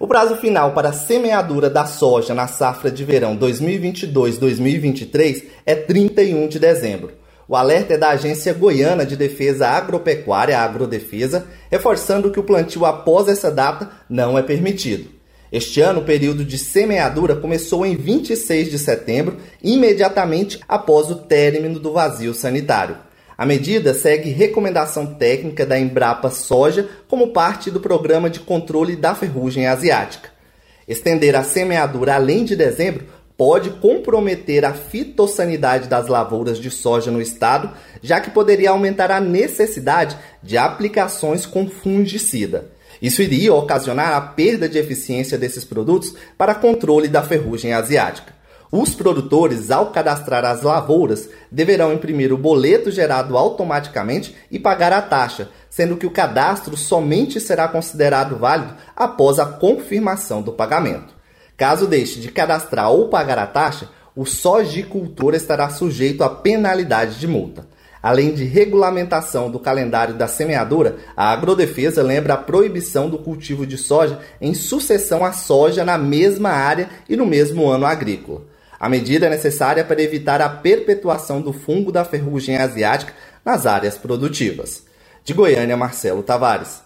O prazo final para a semeadura da soja na safra de verão 2022-2023 é 31 de dezembro. O alerta é da Agência Goiana de Defesa Agropecuária, a Agrodefesa, reforçando que o plantio após essa data não é permitido. Este ano, o período de semeadura começou em 26 de setembro, imediatamente após o término do vazio sanitário. A medida segue recomendação técnica da Embrapa Soja como parte do Programa de Controle da Ferrugem Asiática. Estender a semeadura além de dezembro pode comprometer a fitossanidade das lavouras de soja no estado, já que poderia aumentar a necessidade de aplicações com fungicida. Isso iria ocasionar a perda de eficiência desses produtos para controle da ferrugem asiática. Os produtores, ao cadastrar as lavouras, deverão imprimir o boleto gerado automaticamente e pagar a taxa, sendo que o cadastro somente será considerado válido após a confirmação do pagamento. Caso deixe de cadastrar ou pagar a taxa, o sojicultor estará sujeito a penalidade de multa. Além de regulamentação do calendário da semeadura, a Agrodefesa lembra a proibição do cultivo de soja em sucessão à soja na mesma área e no mesmo ano agrícola. A medida é necessária para evitar a perpetuação do fungo da ferrugem asiática nas áreas produtivas. De Goiânia, Marcelo Tavares.